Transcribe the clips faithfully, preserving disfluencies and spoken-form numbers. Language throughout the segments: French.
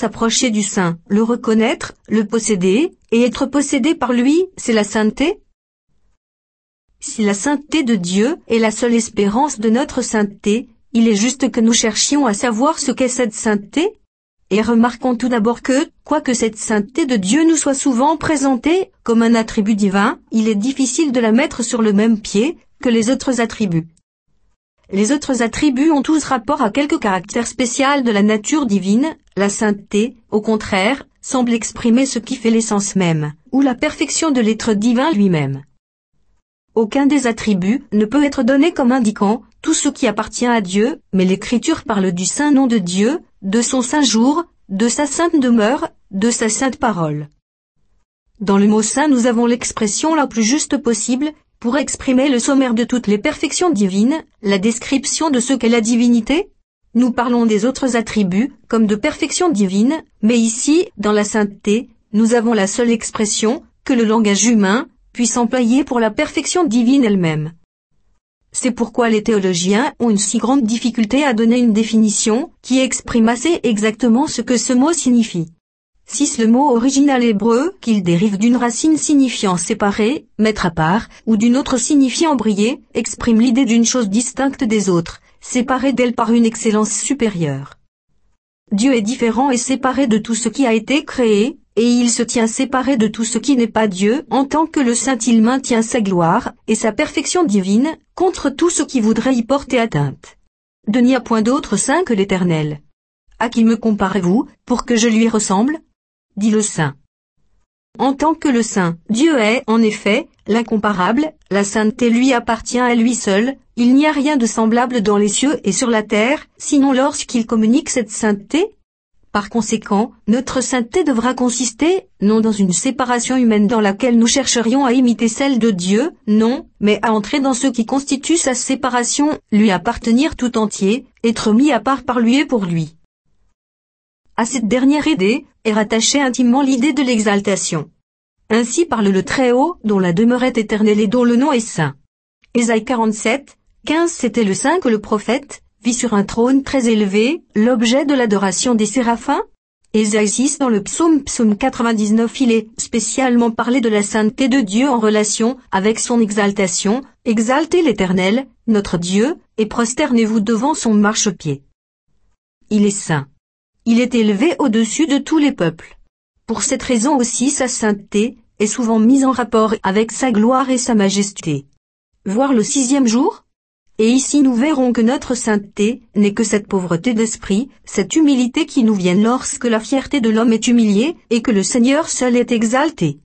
s'approcher du Saint, le reconnaître, le posséder, et être possédé par lui, c'est la sainteté? Si la sainteté de Dieu est la seule espérance de notre sainteté, il est juste que nous cherchions à savoir ce qu'est cette sainteté. Et remarquons tout d'abord que, quoique cette sainteté de Dieu nous soit souvent présentée comme un attribut divin, il est difficile de la mettre sur le même pied que les autres attributs. Les autres attributs ont tous rapport à quelque caractère spécial de la nature divine, la sainteté, au contraire, semble exprimer ce qui fait l'essence même, ou la perfection de l'être divin lui-même. Aucun des attributs ne peut être donné comme indiquant tout ce qui appartient à Dieu, mais l'Écriture parle du saint nom de Dieu, de son saint jour, de sa sainte demeure, de sa sainte parole. Dans le mot saint nous avons l'expression la plus juste possible, pour exprimer le sommaire de toutes les perfections divines, la description de ce qu'est la divinité. Nous parlons des autres attributs, comme de perfection divine, mais ici, dans la sainteté, nous avons la seule expression, que le langage humain puisse employer pour la perfection divine elle-même. C'est pourquoi les théologiens ont une si grande difficulté à donner une définition qui exprime assez exactement ce que ce mot signifie. Si le mot original hébreu, qu'il dérive d'une racine signifiant séparer, mettre à part, ou d'une autre signifiant briller, exprime l'idée d'une chose distincte des autres, séparée d'elle par une excellence supérieure. Dieu est différent et séparé de tout ce qui a été créé, et il se tient séparé de tout ce qui n'est pas Dieu, en tant que le Saint il maintient sa gloire, et sa perfection divine, contre tout ce qui voudrait y porter atteinte. De n'y a point d'autre Saint que l'Éternel. À qui me comparez-vous, pour que je lui ressemble? Dit le Saint. En tant que le Saint, Dieu est, en effet, l'incomparable, la sainteté lui appartient à lui seul, il n'y a rien de semblable dans les cieux et sur la terre, sinon lorsqu'il communique cette sainteté. Par conséquent, notre sainteté devra consister, non dans une séparation humaine dans laquelle nous chercherions à imiter celle de Dieu, non, mais à entrer dans ce qui constitue sa séparation, lui appartenir tout entier, être mis à part par lui et pour lui. À cette dernière idée est rattachée intimement l'idée de l'exaltation. Ainsi parle le Très-Haut, dont la demeure est éternelle et dont le nom est saint. Ésaïe quarante-sept, quinze C'était le saint que le prophète vit sur un trône très élevé, l'objet de l'adoration des séraphins. Ésaïe six dans le psaume psaume quatre-vingt-dix-neuf il est spécialement parlé de la sainteté de Dieu en relation avec son exaltation, exaltez l'Éternel, notre Dieu, et prosternez-vous devant son marchepied. Il est saint. Il est élevé au-dessus de tous les peuples. Pour cette raison aussi sa sainteté est souvent mise en rapport avec sa gloire et sa majesté. Voir le sixième jour? Et ici nous verrons que notre sainteté n'est que cette pauvreté d'esprit, cette humilité qui nous vient lorsque la fierté de l'homme est humiliée et que le Seigneur seul est exalté.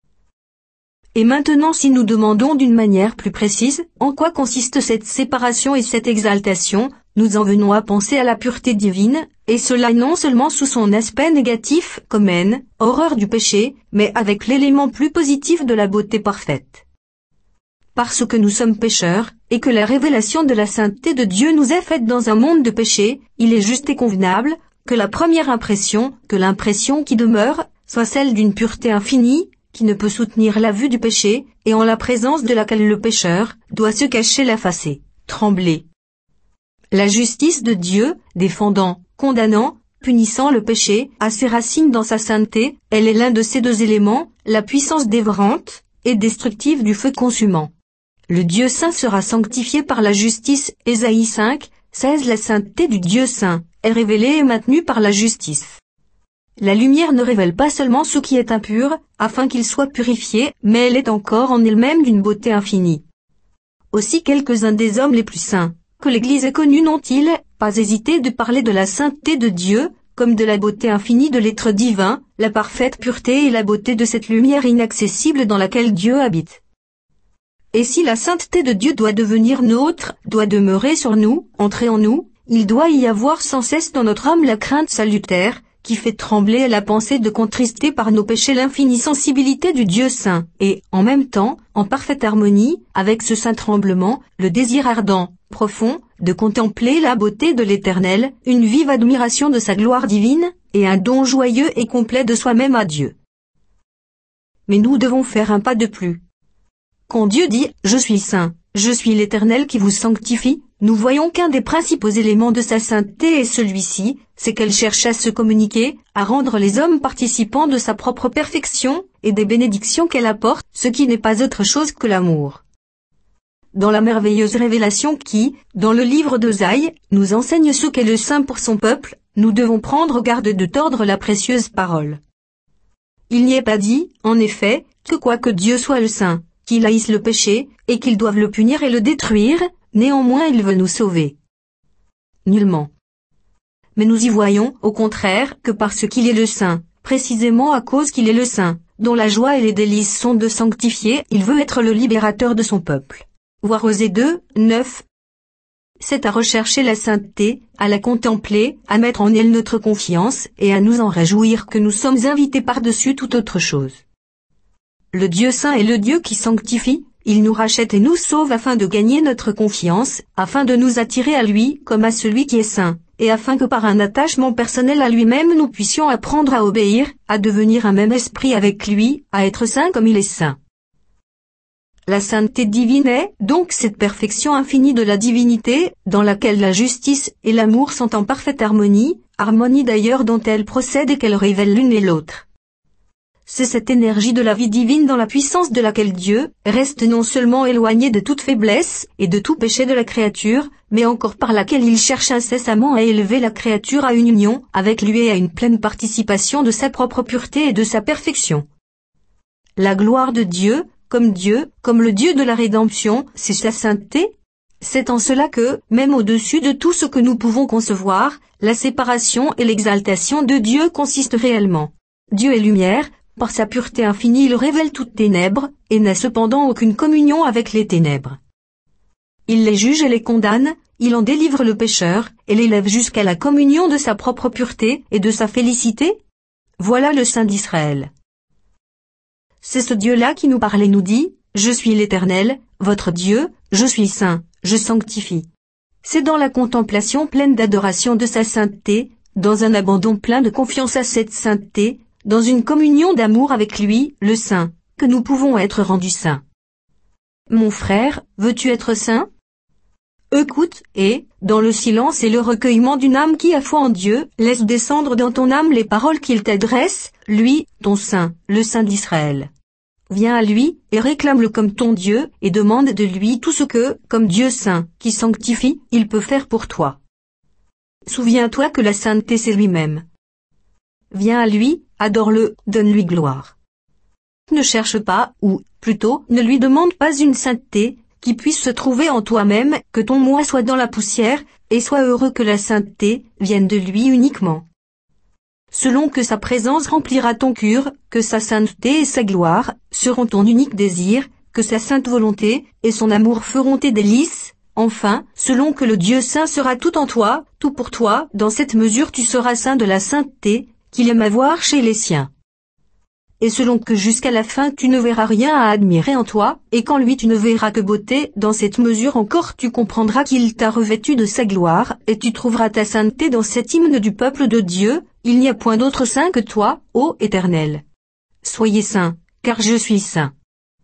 Et maintenant si nous demandons d'une manière plus précise, en quoi consiste cette séparation et cette exaltation, nous en venons à penser à la pureté divine, et cela non seulement sous son aspect négatif, comme haine, horreur du péché, mais avec l'élément plus positif de la beauté parfaite. Parce que nous sommes pécheurs, et que la révélation de la sainteté de Dieu nous est faite dans un monde de péché, il est juste et convenable, que la première impression, que l'impression qui demeure, soit celle d'une pureté infinie, qui ne peut soutenir la vue du péché, et en la présence de laquelle le pécheur doit se cacher la face et trembler. La justice de Dieu, défendant, condamnant, punissant le péché, a ses racines dans sa sainteté, elle est l'un de ces deux éléments, la puissance dévorante et destructive du feu consumant. Le Dieu saint sera sanctifié par la justice, Ésaïe cinq, seize La sainteté du Dieu saint est révélée et maintenue par la justice. La lumière ne révèle pas seulement ce qui est impur, afin qu'il soit purifié, mais elle est encore en elle-même d'une beauté infinie. Aussi quelques-uns des hommes les plus saints que l'Église ait connus n'ont-ils pas hésité de parler de la sainteté de Dieu, comme de la beauté infinie de l'être divin, la parfaite pureté et la beauté de cette lumière inaccessible dans laquelle Dieu habite. Et si la sainteté de Dieu doit devenir nôtre, doit demeurer sur nous, entrer en nous, il doit y avoir sans cesse dans notre âme la crainte salutaire, qui fait trembler la pensée de contrister par nos péchés l'infinie sensibilité du Dieu saint, et, en même temps, en parfaite harmonie, avec ce saint tremblement, le désir ardent, profond, de contempler la beauté de l'Éternel, une vive admiration de sa gloire divine, et un don joyeux et complet de soi-même à Dieu. Mais nous devons faire un pas de plus. Quand Dieu dit « Je suis saint, je suis l'Éternel qui vous sanctifie », nous voyons qu'un des principaux éléments de sa sainteté est celui-ci, c'est qu'elle cherche à se communiquer, à rendre les hommes participants de sa propre perfection, et des bénédictions qu'elle apporte, ce qui n'est pas autre chose que l'amour. Dans la merveilleuse révélation qui, dans le livre d'Osaïe, nous enseigne ce qu'est le saint pour son peuple, nous devons prendre garde de tordre la précieuse parole. Il n'y est pas dit, en effet, que quoique Dieu soit le saint, qu'il haïsse le péché, et qu'il doive le punir et le détruire, néanmoins il veut nous sauver. Nullement. Mais nous y voyons, au contraire, que parce qu'il est le saint, précisément à cause qu'il est le saint, dont la joie et les délices sont de sanctifier, il veut être le libérateur de son peuple. Voir Osée deux, neuf. C'est à rechercher la sainteté, à la contempler, à mettre en elle notre confiance, et à nous en réjouir que nous sommes invités par-dessus toute autre chose. Le Dieu saint est le Dieu qui sanctifie, il nous rachète et nous sauve afin de gagner notre confiance, afin de nous attirer à lui comme à celui qui est saint, et afin que par un attachement personnel à lui-même nous puissions apprendre à obéir, à devenir un même esprit avec lui, à être saint comme il est saint. La sainteté divine est, donc, cette perfection infinie de la divinité, dans laquelle la justice et l'amour sont en parfaite harmonie, harmonie d'ailleurs dont elles procèdent et qu'elles révèlent l'une et l'autre. C'est cette énergie de la vie divine dans la puissance de laquelle Dieu reste non seulement éloigné de toute faiblesse et de tout péché de la créature, mais encore par laquelle il cherche incessamment à élever la créature à une union avec lui et à une pleine participation de sa propre pureté et de sa perfection. La gloire de Dieu, comme Dieu, comme le Dieu de la rédemption, c'est sa sainteté. C'est en cela que, même au-dessus de tout ce que nous pouvons concevoir, la séparation et l'exaltation de Dieu consistent réellement. Dieu est lumière. Par sa pureté infinie il révèle toutes ténèbres, et n'a cependant aucune communion avec les ténèbres. Il les juge et les condamne, il en délivre le pécheur, et l'élève jusqu'à la communion de sa propre pureté et de sa félicité. Voilà le Saint d'Israël. C'est ce Dieu-là qui nous parle et nous dit, « Je suis l'Éternel, votre Dieu, je suis saint, je sanctifie. » C'est dans la contemplation pleine d'adoration de sa sainteté, dans un abandon plein de confiance à cette sainteté, dans une communion d'amour avec lui, le Saint, que nous pouvons être rendus saints. Mon frère, veux-tu être saint? Écoute, et, dans le silence et le recueillement d'une âme qui a foi en Dieu, laisse descendre dans ton âme les paroles qu'il t'adresse, lui, ton Saint, le Saint d'Israël. Viens à lui, et réclame-le comme ton Dieu, et demande de lui tout ce que, comme Dieu saint, qui sanctifie, il peut faire pour toi. Souviens-toi que la sainteté c'est lui-même. Viens à lui, adore-le, donne-lui gloire. Ne cherche pas, ou, plutôt, ne lui demande pas une sainteté, qui puisse se trouver en toi-même, que ton moi soit dans la poussière, et sois heureux que la sainteté vienne de lui uniquement. Selon que sa présence remplira ton cœur, que sa sainteté et sa gloire seront ton unique désir, que sa sainte volonté et son amour feront tes délices, enfin, selon que le Dieu saint sera tout en toi, tout pour toi, dans cette mesure tu seras saint de la sainteté, qu'il aime avoir chez les siens. Et selon que jusqu'à la fin tu ne verras rien à admirer en toi, et qu'en lui tu ne verras que beauté, dans cette mesure encore tu comprendras qu'il t'a revêtu de sa gloire, et tu trouveras ta sainteté dans cet hymne du peuple de Dieu, il n'y a point d'autre saint que toi, ô Éternel. Soyez saints, car je suis saint.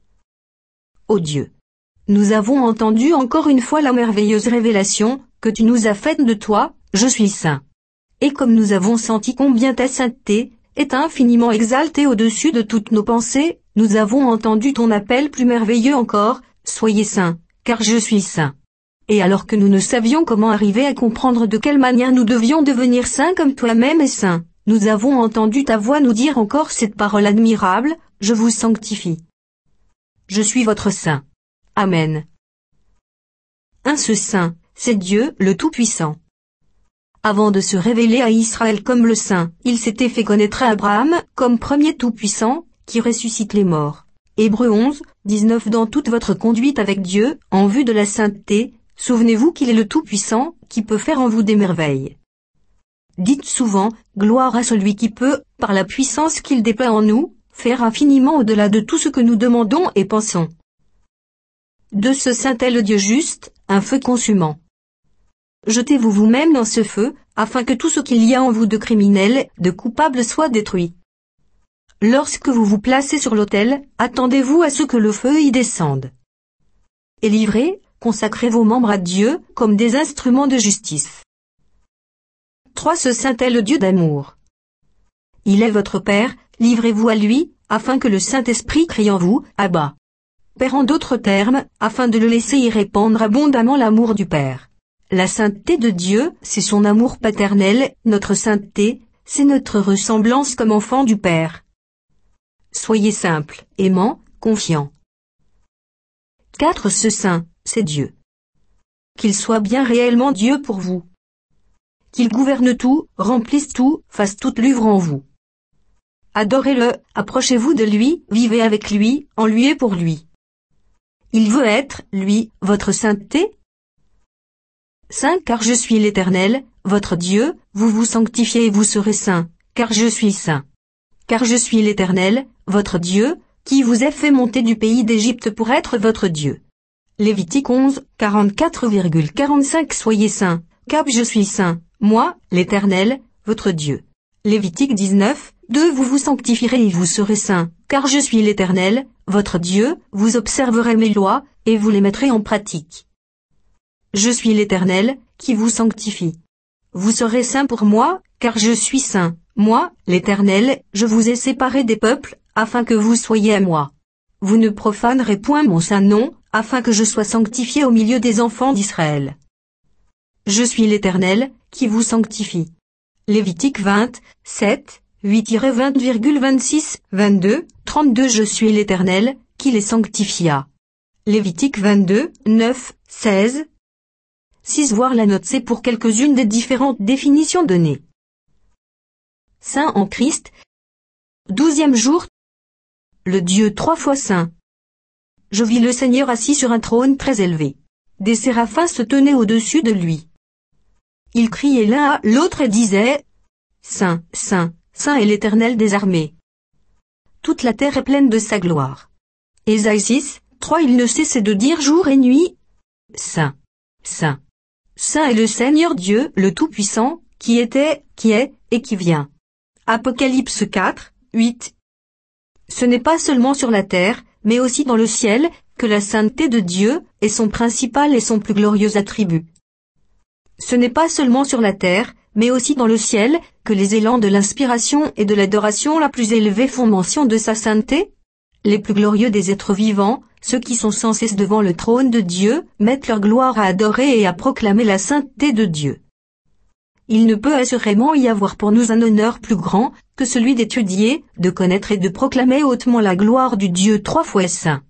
Ô Dieu, nous avons entendu encore une fois la merveilleuse révélation, que tu nous as faite de toi, je suis saint. Et comme nous avons senti combien ta sainteté est infiniment exaltée au-dessus de toutes nos pensées, nous avons entendu ton appel plus merveilleux encore, soyez saints, car je suis saint. Et alors que nous ne savions comment arriver à comprendre de quelle manière nous devions devenir saints comme toi-même es saint, nous avons entendu ta voix nous dire encore cette parole admirable, je vous sanctifie. Je suis votre saint. Amen. Un seul saint, c'est Dieu, le Tout-Puissant. Avant de se révéler à Israël comme le Saint, il s'était fait connaître à Abraham comme premier Tout-Puissant, qui ressuscite les morts. Hébreux onze, dix-neuf Dans toute votre conduite avec Dieu, en vue de la sainteté, souvenez-vous qu'il est le Tout-Puissant, qui peut faire en vous des merveilles. Dites souvent, gloire à celui qui peut, par la puissance qu'il déploie en nous, faire infiniment au-delà de tout ce que nous demandons et pensons. De ce Saint est le Dieu juste, un feu consumant. Jetez-vous vous-même dans ce feu, afin que tout ce qu'il y a en vous de criminel, de coupable soit détruit. Lorsque vous vous placez sur l'autel, attendez-vous à ce que le feu y descende. Et livré, consacrez vos membres à Dieu comme des instruments de justice. trois Ce Saint est le Dieu d'amour. Il est votre Père, livrez-vous à lui, afin que le Saint-Esprit crie en vous, Abba. Père en d'autres termes, afin de le laisser y répandre abondamment l'amour du Père. La sainteté de Dieu, c'est son amour paternel, notre sainteté, c'est notre ressemblance comme enfant du Père. Soyez simple, aimant, confiant. quatre Ce Saint, c'est Dieu. Qu'il soit bien réellement Dieu pour vous. Qu'il gouverne tout, remplisse tout, fasse toute l'œuvre en vous. Adorez-le, approchez-vous de lui, vivez avec lui, en lui et pour lui. Il veut être, lui, votre sainteté. Saint car je suis l'Éternel, votre Dieu, vous vous sanctifiez et vous serez saints, car je suis saint. Car je suis l'Éternel, votre Dieu, qui vous ai fait monter du pays d'Égypte pour être votre Dieu. Lévitique onze, quarante-quatre à quarante-cinq Soyez saints, car je suis saint, moi, l'Éternel, votre Dieu. Lévitique dix-neuf, deux Vous vous sanctifierez et vous serez saints, car je suis l'Éternel, votre Dieu, vous observerez mes lois, et vous les mettrez en pratique. Je suis l'Éternel, qui vous sanctifie. Vous serez saints pour moi, car je suis saint, moi, l'Éternel, je vous ai séparés des peuples, afin que vous soyez à moi. Vous ne profanerez point mon saint nom, afin que je sois sanctifié au milieu des enfants d'Israël. Je suis l'Éternel, qui vous sanctifie. Lévitique vingt, sept, huit à vingt, vingt-six, vingt-deux, trente-deux Je suis l'Éternel, qui les sanctifia. Lévitique vingt-deux, neuf, seize. six Voir la note C pour quelques-unes des différentes définitions données. Saint en Christ. Douzième jour. Le Dieu trois fois saint. Je vis le Seigneur assis sur un trône très élevé. Des séraphins se tenaient au-dessus de lui. Ils criaient l'un à l'autre et disaient « Saint, Saint, Saint est l'Éternel des armées. Toute la terre est pleine de sa gloire. » Ésaïe six, trois Il ne cessait de dire jour et nuit « Saint, Saint, Saint est le Seigneur Dieu, le Tout-Puissant, qui était, qui est, et qui vient. » Apocalypse quatre, huit. Ce n'est pas seulement sur la terre, mais aussi dans le ciel, que la sainteté de Dieu est son principal et son plus glorieux attribut. Ce n'est pas seulement sur la terre, mais aussi dans le ciel, que les élans de l'inspiration et de l'adoration la plus élevée font mention de sa sainteté. Les plus glorieux des êtres vivants, ceux qui sont sans cesse devant le trône de Dieu, mettent leur gloire à adorer et à proclamer la sainteté de Dieu. Il ne peut assurément y avoir pour nous un honneur plus grand que celui d'étudier, de connaître et de proclamer hautement la gloire du Dieu trois fois saint.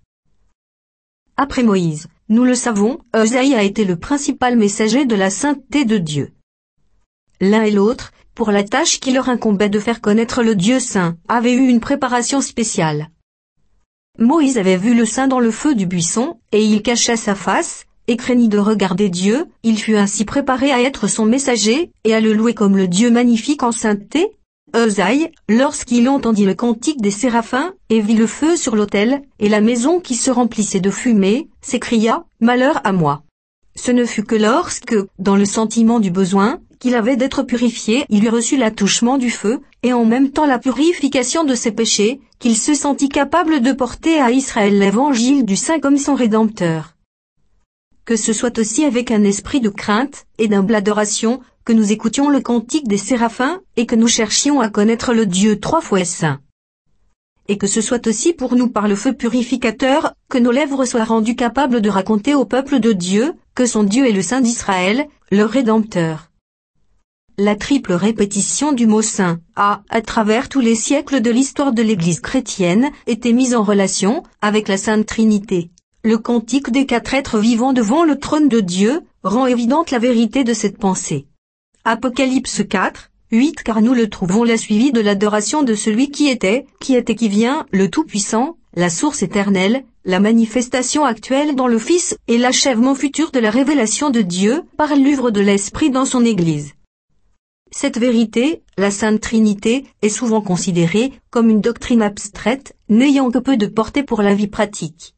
Après Moïse, nous le savons, Osaïe a été le principal messager de la sainteté de Dieu. L'un et l'autre, pour la tâche qui leur incombait de faire connaître le Dieu saint, avaient eu une préparation spéciale. Moïse avait vu le saint dans le feu du buisson, et il cachait sa face, et craignit de regarder Dieu, il fut ainsi préparé à être son messager, et à le louer comme le Dieu magnifique en sainteté. Osaïe, lorsqu'il entendit le cantique des séraphins, et vit le feu sur l'autel, et la maison qui se remplissait de fumée, s'écria, « Malheur à moi !» Ce ne fut que lorsque, dans le sentiment du besoin, qu'il avait d'être purifié, il eut reçu l'attouchement du feu, et en même temps la purification de ses péchés, qu'il se sentit capable de porter à Israël l'évangile du Saint comme son Rédempteur. Que ce soit aussi avec un esprit de crainte et d'humble adoration, que nous écoutions le cantique des séraphins, et que nous cherchions à connaître le Dieu trois fois saint. Et que ce soit aussi pour nous par le feu purificateur, que nos lèvres soient rendues capables de raconter au peuple de Dieu, que son Dieu est le Saint d'Israël, leur Rédempteur. La triple répétition du mot saint a, à travers tous les siècles de l'histoire de l'Église chrétienne, été mise en relation avec la Sainte Trinité. Le cantique des quatre êtres vivants devant le trône de Dieu rend évidente la vérité de cette pensée. Apocalypse quatre, huit Car nous le trouvons là suivi de l'adoration de celui qui était, qui est et qui vient, le Tout-Puissant, la source éternelle, la manifestation actuelle dans le Fils et l'achèvement futur de la révélation de Dieu par l'œuvre de l'Esprit dans son Église. Cette vérité, la Sainte Trinité, est souvent considérée comme une doctrine abstraite, n'ayant que peu de portée pour la vie pratique.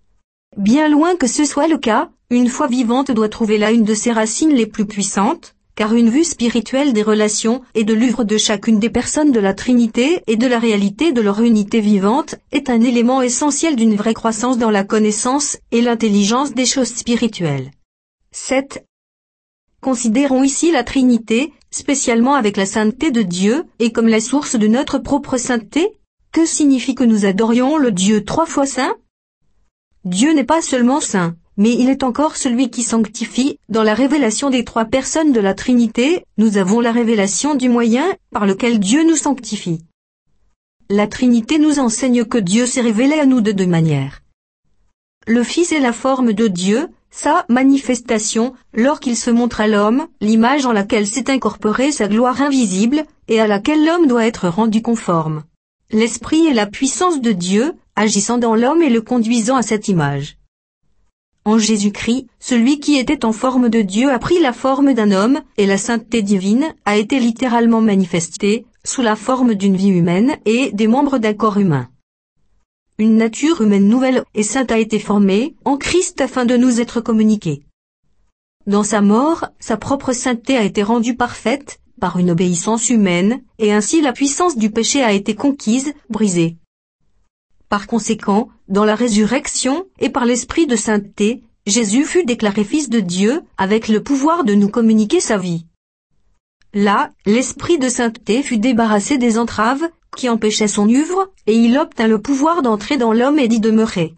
Bien loin que ce soit le cas, une foi vivante doit trouver là une de ses racines les plus puissantes, car une vue spirituelle des relations et de l'œuvre de chacune des personnes de la Trinité et de la réalité de leur unité vivante est un élément essentiel d'une vraie croissance dans la connaissance et l'intelligence des choses spirituelles. sept. Considérons ici la Trinité, spécialement avec la sainteté de Dieu, et comme la source de notre propre sainteté. Que signifie que nous adorions le Dieu trois fois saint? Dieu n'est pas seulement saint, mais il est encore celui qui sanctifie. Dans la révélation des trois personnes de la Trinité, nous avons la révélation du moyen par lequel Dieu nous sanctifie. La Trinité nous enseigne que Dieu s'est révélé à nous de deux manières. Le Fils est la forme de Dieu, sa manifestation, lorsqu'il se montre à l'homme, l'image en laquelle s'est incorporée sa gloire invisible, et à laquelle l'homme doit être rendu conforme. L'Esprit est la puissance de Dieu, agissant dans l'homme et le conduisant à cette image. En Jésus-Christ, celui qui était en forme de Dieu a pris la forme d'un homme, et la sainteté divine a été littéralement manifestée, sous la forme d'une vie humaine et des membres d'un corps humain. Une nature humaine nouvelle et sainte a été formée en Christ afin de nous être communiquée. Dans sa mort, sa propre sainteté a été rendue parfaite, par une obéissance humaine, et ainsi la puissance du péché a été conquise, brisée. Par conséquent, dans la résurrection, et par l'esprit de sainteté, Jésus fut déclaré Fils de Dieu, avec le pouvoir de nous communiquer sa vie. Là, l'esprit de sainteté fut débarrassé des entraves, qui empêchaient son œuvre, et il obtint le pouvoir d'entrer dans l'homme et d'y demeurer.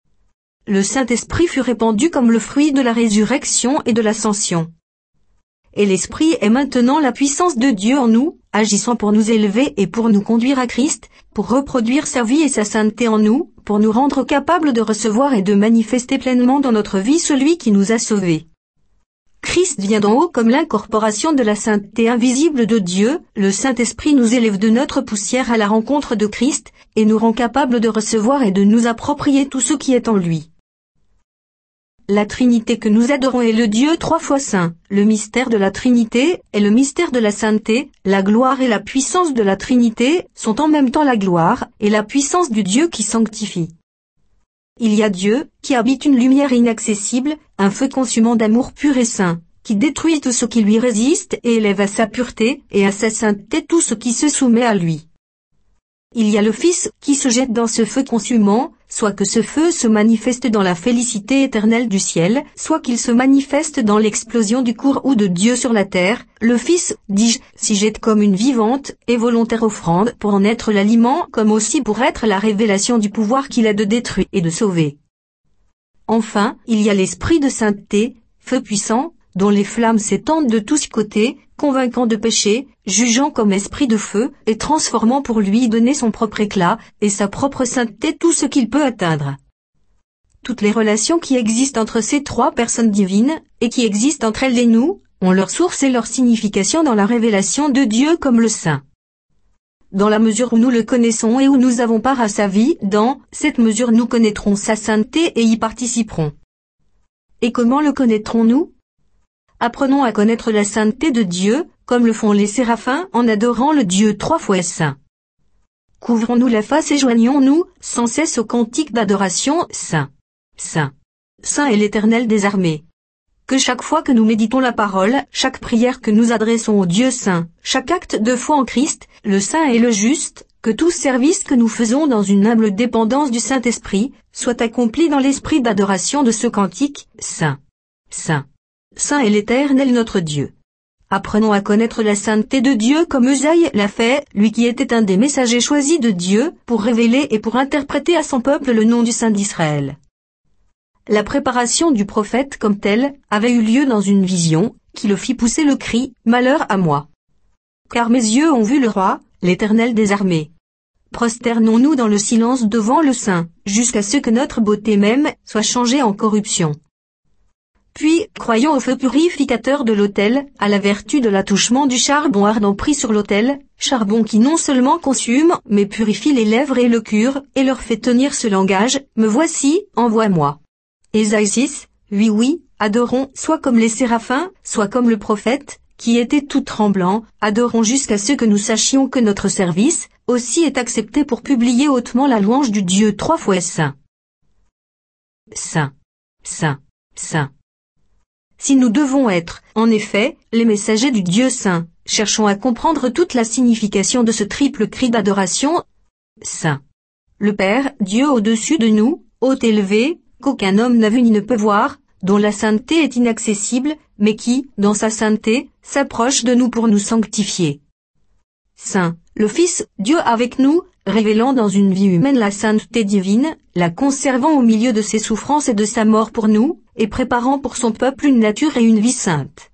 Le Saint-Esprit fut répandu comme le fruit de la résurrection et de l'ascension. Et l'Esprit est maintenant la puissance de Dieu en nous, agissant pour nous élever et pour nous conduire à Christ, pour reproduire sa vie et sa sainteté en nous, pour nous rendre capables de recevoir et de manifester pleinement dans notre vie celui qui nous a sauvés. Christ vient d'en haut comme l'incorporation de la sainteté invisible de Dieu, le Saint-Esprit nous élève de notre poussière à la rencontre de Christ, et nous rend capables de recevoir et de nous approprier tout ce qui est en lui. La Trinité que nous adorons est le Dieu trois fois saint. Le mystère de la Trinité est le mystère de la sainteté. La gloire et la puissance de la Trinité sont en même temps la gloire et la puissance du Dieu qui sanctifie. Il y a Dieu, qui habite une lumière inaccessible, un feu consumant d'amour pur et saint, qui détruit tout ce qui lui résiste et élève à sa pureté et à sa sainteté tout ce qui se soumet à lui. Il y a le Fils qui se jette dans ce feu consumant, soit que ce feu se manifeste dans la félicité éternelle du ciel, soit qu'il se manifeste dans l'explosion du courroux de Dieu sur la terre. Le Fils, dis-je, s'y jette comme une vivante et volontaire offrande pour en être l'aliment comme aussi pour être la révélation du pouvoir qu'il a de détruire et de sauver. Enfin, il y a l'Esprit de sainteté, feu puissant, dont les flammes s'étendent de tous côtés, convainquant de péché, jugeant comme esprit de feu, et transformant pour lui donner son propre éclat, et sa propre sainteté tout ce qu'il peut atteindre. Toutes les relations qui existent entre ces trois personnes divines, et qui existent entre elles et nous, ont leur source et leur signification dans la révélation de Dieu comme le Saint. Dans la mesure où nous le connaissons et où nous avons part à sa vie, dans cette mesure nous connaîtrons sa sainteté et y participerons. Et comment le connaîtrons-nous ? Apprenons à connaître la sainteté de Dieu, comme le font les séraphins en adorant le Dieu trois fois saint. Couvrons-nous la face et joignons-nous sans cesse au cantique d'adoration, Saint, Saint, Saint est l'Éternel des armées. Que chaque fois que nous méditons la parole, chaque prière que nous adressons au Dieu saint, chaque acte de foi en Christ, le saint et le juste, que tout service que nous faisons dans une humble dépendance du Saint-Esprit, soit accompli dans l'esprit d'adoration de ce cantique, Saint, Saint. Saint est l'Éternel notre Dieu. Apprenons à connaître la sainteté de Dieu comme Usaïe l'a fait, lui qui était un des messagers choisis de Dieu, pour révéler et pour interpréter à son peuple le nom du Saint d'Israël. La préparation du prophète comme tel avait eu lieu dans une vision, qui le fit pousser le cri « Malheur à moi !» Car mes yeux ont vu le roi, l'Éternel des armées. Prosternons-nous dans le silence devant le Saint, jusqu'à ce que notre beauté même soit changée en corruption. Puis, croyons au feu purificateur de l'autel, à la vertu de l'attouchement du charbon ardent pris sur l'autel, charbon qui non seulement consume, mais purifie les lèvres et le cœur, et leur fait tenir ce langage, « Me voici, envoie-moi ». Ésaïe six, oui oui, adorons, soit comme les séraphins, soit comme le prophète, qui était tout tremblant, adorons jusqu'à ce que nous sachions que notre service, aussi est accepté pour publier hautement la louange du Dieu trois fois saint. Saint, saint, saint. si nous devons être, en effet, les messagers du Dieu saint, cherchons à comprendre toute la signification de ce triple cri d'adoration. Saint. Le Père, Dieu au-dessus de nous, haut élevé, qu'aucun homme n'a vu ni ne peut voir, dont la sainteté est inaccessible, mais qui, dans sa sainteté, s'approche de nous pour nous sanctifier. Saint, le Fils, Dieu avec nous, révélant dans une vie humaine la sainteté divine, la conservant au milieu de ses souffrances et de sa mort pour nous, et préparant pour son peuple une nature et une vie sainte.